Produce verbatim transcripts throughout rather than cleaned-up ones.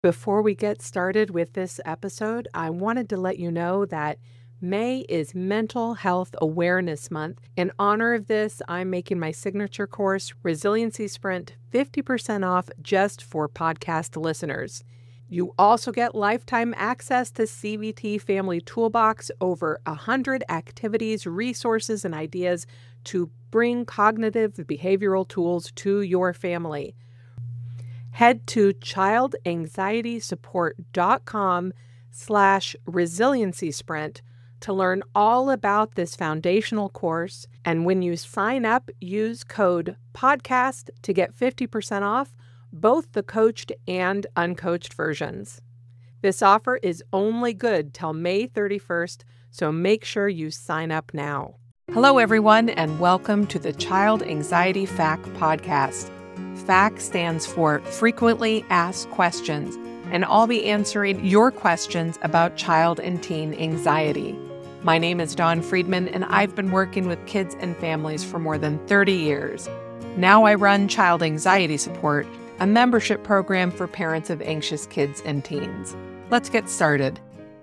Before we get started with this episode, I wanted to let you know that May is Mental Health Awareness Month. In honor of this, I'm making my signature course, Resiliency Sprint, fifty percent off just for podcast listeners. You also get lifetime access to C B T Family Toolbox, over one hundred activities, resources, and ideas to bring cognitive behavioral tools to your family. Head to childanxietysupport.com slash resiliency sprint to learn all about this foundational course. And when you sign up, use code podcast to get fifty percent off both the coached and uncoached versions. This offer is only good till May thirty-first, so make sure you sign up now. Hello, everyone, and welcome to the Child Anxiety F A Q podcast. F A Q stands for Frequently Asked Questions, and I'll be answering your questions about child and teen anxiety. My name is Dawn Friedman, and I've been working with kids and families for more than thirty years. Now I run Child Anxiety Support, a membership program for parents of anxious kids and teens. Let's get started.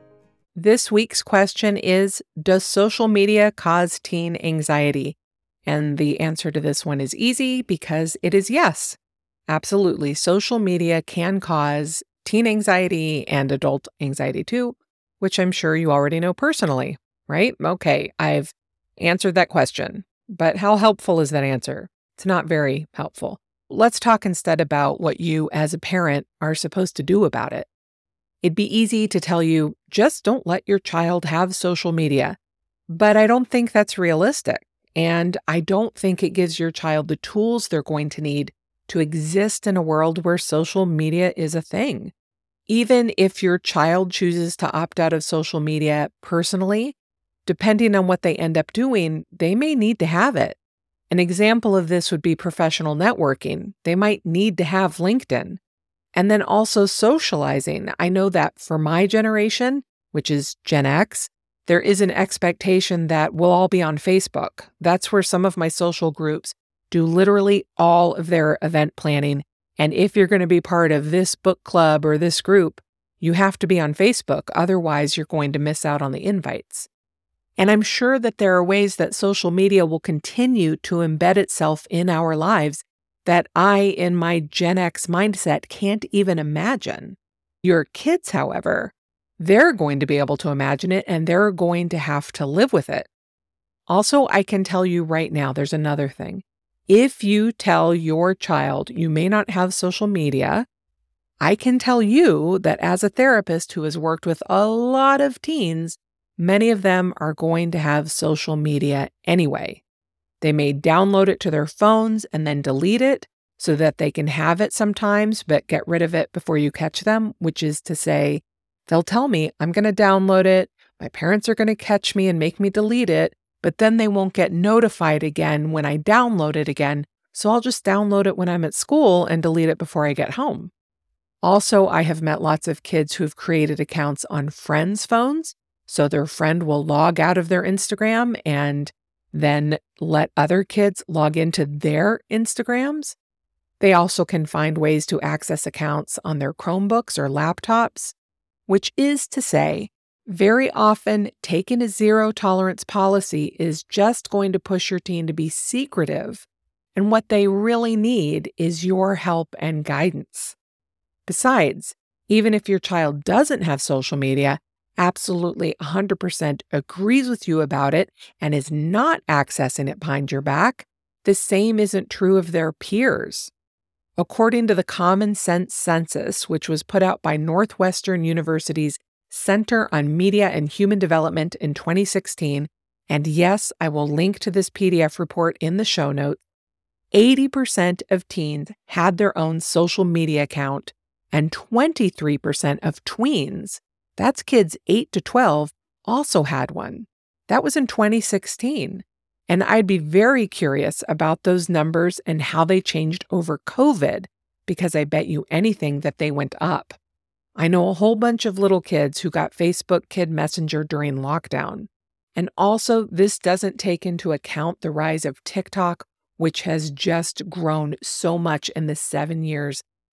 This week's question is, does social media cause teen anxiety? And the answer to this one is easy because it is yes. Absolutely. Social media can cause teen anxiety and adult anxiety too, which I'm sure you already know personally, right? Okay, I've answered that question. But how helpful is that answer? It's not very helpful. Let's talk instead about what you as a parent are supposed to do about it. It'd be easy to tell you, just don't let your child have social media. But I don't think that's realistic. And I don't think it gives your child the tools they're going to need to exist in a world where social media is a thing. Even if your child chooses to opt out of social media personally, depending on what they end up doing, they may need to have it. An example of this would be professional networking. They might need to have LinkedIn. And then also socializing. I know that for my generation, which is Gen X, there is an expectation that we'll all be on Facebook. That's where some of my social groups do literally all of their event planning. And if you're going to be part of this book club or this group, you have to be on Facebook. Otherwise, you're going to miss out on the invites. And I'm sure that there are ways that social media will continue to embed itself in our lives that I, in my Gen X mindset, can't even imagine. Your kids, however, they're going to be able to imagine it and they're going to have to live with it. Also, I can tell you right now, there's another thing. If you tell your child you may not have social media, I can tell you that as a therapist who has worked with a lot of teens, many of them are going to have social media anyway. They may download it to their phones and then delete it so that they can have it sometimes, but get rid of it before you catch them, which is to say, they'll tell me, I'm going to download it, my parents are going to catch me and make me delete it, but then they won't get notified again when I download it again, so I'll just download it when I'm at school and delete it before I get home. Also, I have met lots of kids who've created accounts on friends' phones, so their friend will log out of their Instagram and then let other kids log into their Instagrams. They also can find ways to access accounts on their Chromebooks or laptops, which is to say, very often taking a zero tolerance policy is just going to push your teen to be secretive, and what they really need is your help and guidance. Besides, even if your child doesn't have social media, absolutely one hundred percent agrees with you about it and is not accessing it behind your back, the same isn't true of their peers. According to the Common Sense Census, which was put out by Northwestern University's Center on Media and Human Development in twenty sixteen, and yes, I will link to this P D F report in the show notes, eighty percent of teens had their own social media account, and twenty-three percent of tweens, that's kids eight to twelve, also had one. That was in twenty sixteen. And I'd be very curious about those numbers and how they changed over COVID, because I bet you anything that they went up. I know a whole bunch of little kids who got Facebook Kid Messenger during lockdown. And also, this doesn't take into account the rise of TikTok, which has just grown so much in the seven years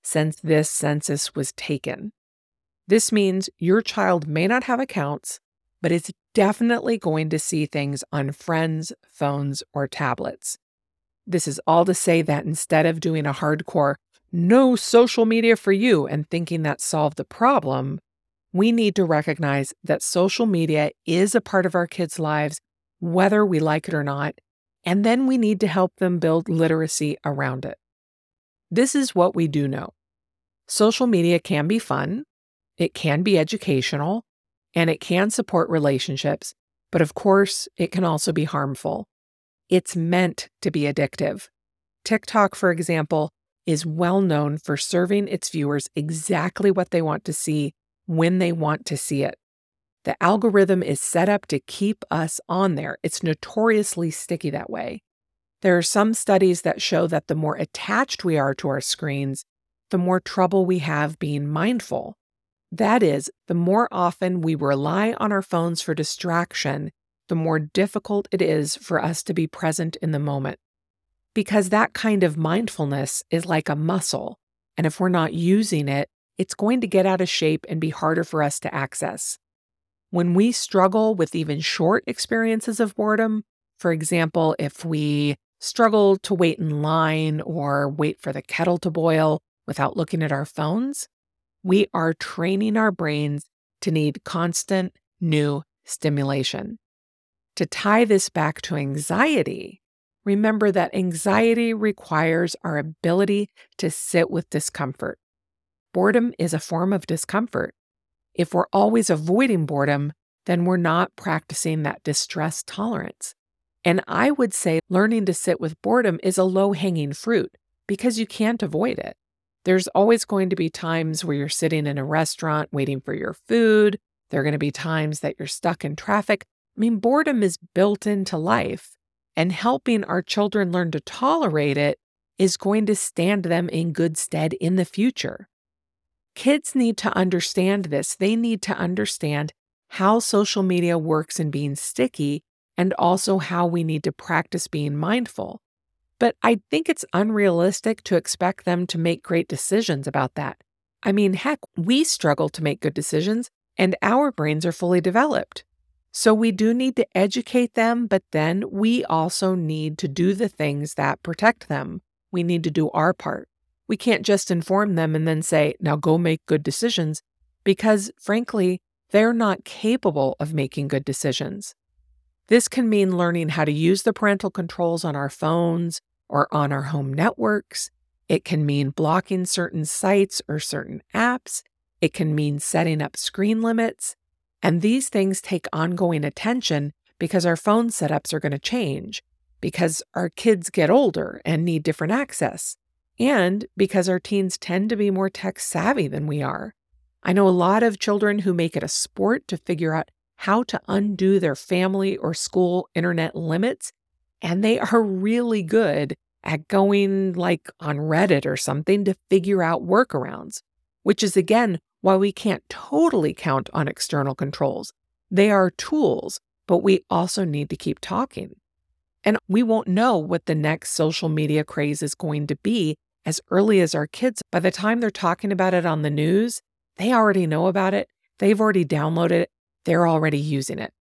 since this census was taken. This means your child may not have accounts, but it's definitely going to see things on friends' phones or tablets. This is all to say that instead of doing a hardcore, no social media for you, and thinking that solved the problem, we need to recognize that social media is a part of our kids' lives, whether we like it or not, and then we need to help them build literacy around it. This is what we do know. Social media can be fun, it can be educational, and it can support relationships, but of course, it can also be harmful. It's meant to be addictive. TikTok, for example, is well known for serving its viewers exactly what they want to see when they want to see it. The algorithm is set up to keep us on there. It's notoriously sticky that way. There are some studies that show that the more attached we are to our screens, the more trouble we have being mindful. That is, the more often we rely on our phones for distraction, the more difficult it is for us to be present in the moment. Because that kind of mindfulness is like a muscle, and if we're not using it, it's going to get out of shape and be harder for us to access. When we struggle with even short experiences of boredom, for example, if we struggle to wait in line or wait for the kettle to boil without looking at our phones, we are training our brains to need constant new stimulation. To tie this back to anxiety, remember that anxiety requires our ability to sit with discomfort. Boredom is a form of discomfort. If we're always avoiding boredom, then we're not practicing that distress tolerance. And I would say learning to sit with boredom is a low-hanging fruit because you can't avoid it. There's always going to be times where you're sitting in a restaurant waiting for your food. There are going to be times that you're stuck in traffic. I mean, boredom is built into life, and helping our children learn to tolerate it is going to stand them in good stead in the future. Kids need to understand this. They need to understand how social media works in being sticky and also how we need to practice being mindful. But I think it's unrealistic to expect them to make great decisions about that. I mean, heck, we struggle to make good decisions and our brains are fully developed. So we do need to educate them, but then we also need to do the things that protect them. We need to do our part. We can't just inform them and then say, now go make good decisions, because frankly, they're not capable of making good decisions. This can mean learning how to use the parental controls on our phones or on our home networks. It can mean blocking certain sites or certain apps. It can mean setting up screen limits. And these things take ongoing attention because our phone setups are going to change, because our kids get older and need different access, and because our teens tend to be more tech savvy than we are. I know a lot of children who make it a sport to figure out how to undo their family or school internet limits, and they are really good at going like on Reddit or something to figure out workarounds, which is again why we can't totally count on external controls. They are tools, but we also need to keep talking. And we won't know what the next social media craze is going to be as early as our kids. By the time they're talking about it on the news, they already know about it. They've already downloaded it. They're already using it.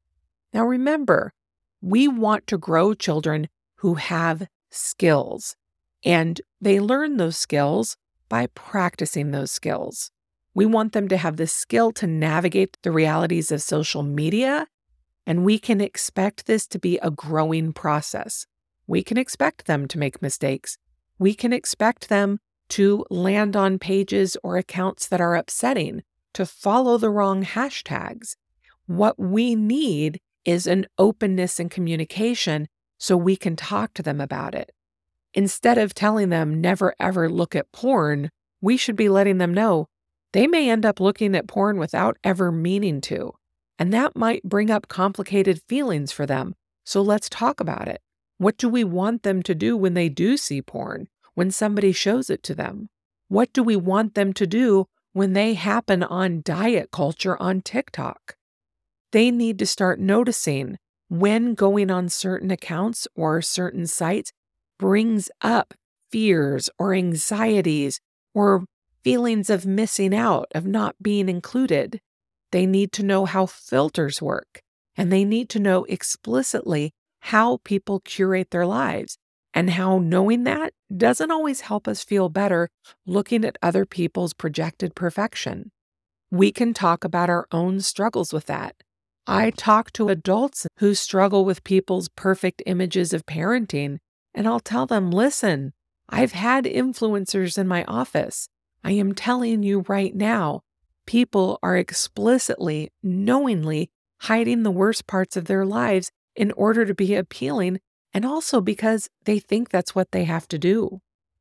Now remember, we want to grow children who have skills, and they learn those skills by practicing those skills. We want them to have the skill to navigate the realities of social media, and we can expect this to be a growing process. We can expect them to make mistakes. We can expect them to land on pages or accounts that are upsetting, to follow the wrong hashtags. What we need is an openness and communication so we can talk to them about it. Instead of telling them never ever look at porn, we should be letting them know they may end up looking at porn without ever meaning to, and that might bring up complicated feelings for them. So let's talk about it. What do we want them to do when they do see porn, when somebody shows it to them? What do we want them to do when they happen on diet culture on TikTok? They need to start noticing when going on certain accounts or certain sites brings up fears or anxieties or feelings of missing out, of not being included. They need to know how filters work, and they need to know explicitly how people curate their lives, and how knowing that doesn't always help us feel better looking at other people's projected perfection. We can talk about our own struggles with that. I talk to adults who struggle with people's perfect images of parenting, and I'll tell them, listen, I've had influencers in my office. I am telling you right now, people are explicitly, knowingly hiding the worst parts of their lives in order to be appealing, and also because they think that's what they have to do.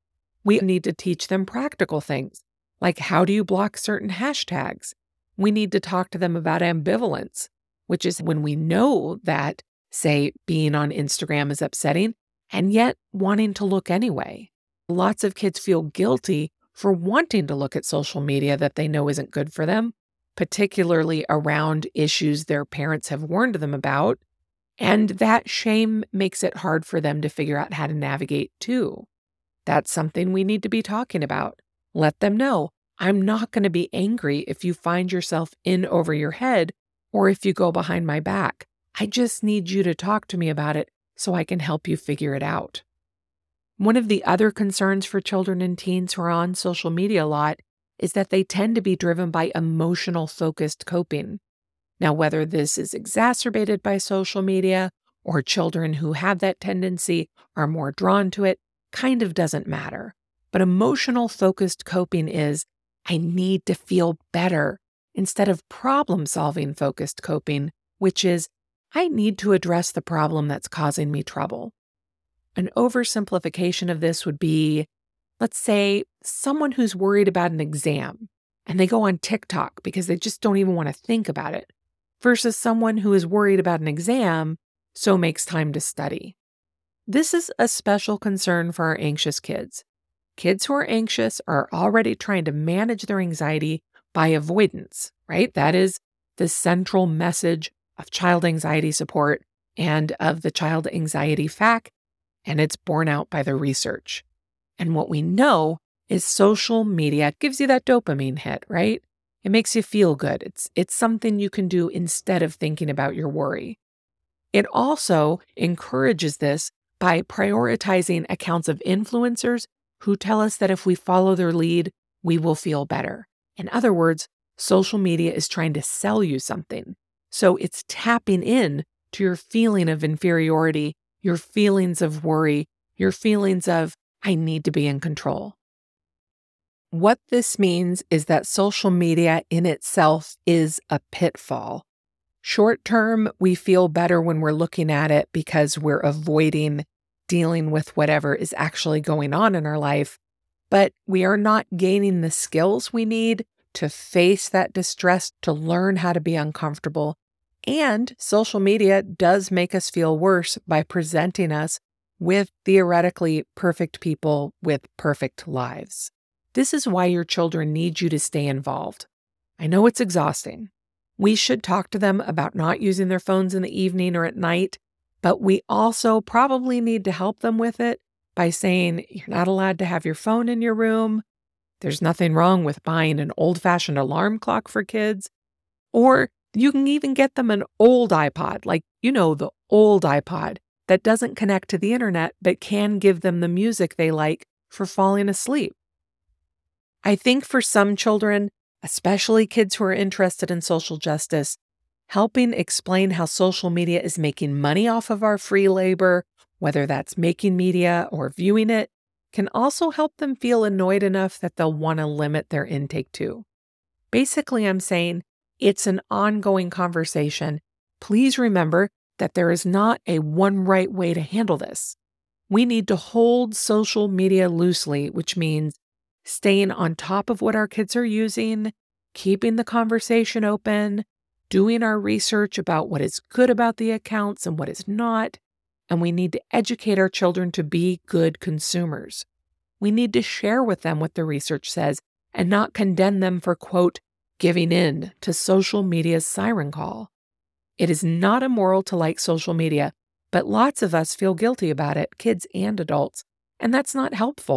We need to teach them practical things, like how do you block certain hashtags? We need to talk to them about ambivalence, which is when we know that, say, being on Instagram is upsetting, and yet wanting to look anyway. Lots of kids feel guilty for wanting to look at social media that they know isn't good for them, particularly around issues their parents have warned them about, and that shame makes it hard for them to figure out how to navigate too. That's something we need to be talking about. Let them know, I'm not going to be angry if you find yourself in over your head or if you go behind my back. I just need you to talk to me about it so I can help you figure it out. One of the other concerns for children and teens who are on social media a lot is that they tend to be driven by emotional-focused coping. Now, whether this is exacerbated by social media or children who have that tendency are more drawn to it, kind of doesn't matter. But emotional-focused coping is, I need to feel better, instead of problem-solving focused coping, which is, I need to address the problem that's causing me trouble. An oversimplification of this would be, let's say, someone who's worried about an exam, and they go on TikTok because they just don't even want to think about it, versus someone who is worried about an exam, so makes time to study. This is a special concern for our anxious kids. Kids who are anxious are already trying to manage their anxiety by avoidance, right? That is the central message of child anxiety support and of the child anxiety F A Q, and it's borne out by the research. And what we know is social media gives you that dopamine hit, right? It makes you feel good. It's, it's something you can do instead of thinking about your worry. It also encourages this by prioritizing accounts of influencers who tell us that if we follow their lead, we will feel better. In other words, social media is trying to sell you something. So it's tapping in to your feeling of inferiority, your feelings of worry, your feelings of, I need to be in control. What this means is that social media in itself is a pitfall. Short term, we feel better when we're looking at it because we're avoiding dealing with whatever is actually going on in our life, but we are not gaining the skills we need to face that distress, to learn how to be uncomfortable. And social media does make us feel worse by presenting us with theoretically perfect people with perfect lives. This is why your children need you to stay involved. I know it's exhausting. We should talk to them about not using their phones in the evening or at night, but we also probably need to help them with it by saying, you're not allowed to have your phone in your room. There's nothing wrong with buying an old-fashioned alarm clock for kids. Or you can even get them an old iPod, like, you know, the old iPod that doesn't connect to the internet, but can give them the music they like for falling asleep. I think for some children, especially kids who are interested in social justice, helping explain how social media is making money off of our free labor, whether that's making media or viewing it, can also help them feel annoyed enough that they'll want to limit their intake too. Basically, I'm saying it's an ongoing conversation. Please remember that there is not a one right way to handle this. We need to hold social media loosely, which means staying on top of what our kids are using, keeping the conversation open, doing our research about what is good about the accounts and what is not, and we need to educate our children to be good consumers. We need to share with them what the research says and not condemn them for, quote, giving in to social media's siren call. It is not immoral to like social media, but lots of us feel guilty about it, kids and adults, and that's not helpful.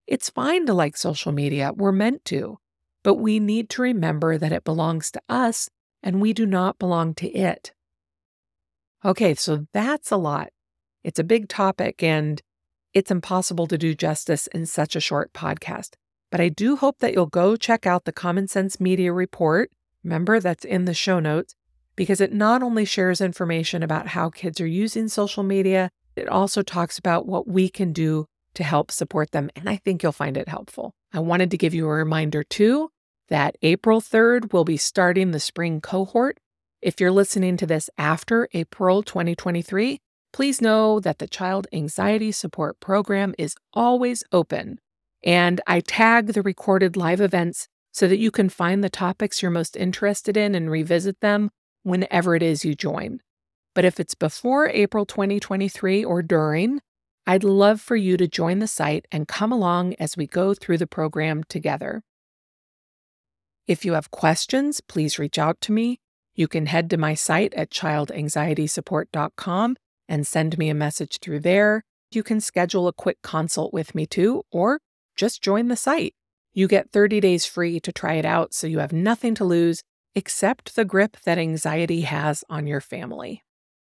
It's fine to like social media. We're meant to. But we need to remember that it belongs to us and we do not belong to it. Okay, so that's a lot. It's a big topic and it's impossible to do justice in such a short podcast. But I do hope that you'll go check out the Common Sense Media Report. Remember, that's in the show notes, because it not only shares information about how kids are using social media, it also talks about what we can do to help support them. And I think you'll find it helpful. I wanted to give you a reminder too that April third will be starting the spring cohort. If you're listening to this after April twenty twenty-three, please know that the Child Anxiety Support Program is always open. And I tag the recorded live events so that you can find the topics you're most interested in and revisit them whenever it is you join. But if it's before April twenty twenty-three or during, I'd love for you to join the site and come along as we go through the program together. If you have questions, please reach out to me. You can head to my site at child anxiety support dot com and send me a message through there. You can schedule a quick consult with me too, or just join the site. You get thirty days free to try it out, so you have nothing to lose except the grip that anxiety has on your family.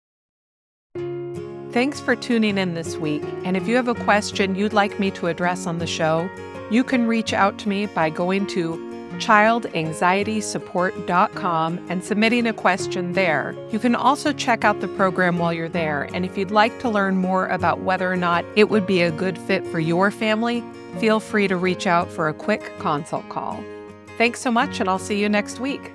Thanks for tuning in this week, and if you have a question you'd like me to address on the show, you can reach out to me by going to child anxiety support dot com and submitting a question there. You can also check out the program while you're there, and if you'd like to learn more about whether or not it would be a good fit for your family, feel free to reach out for a quick consult call. Thanks so much, and I'll see you next week.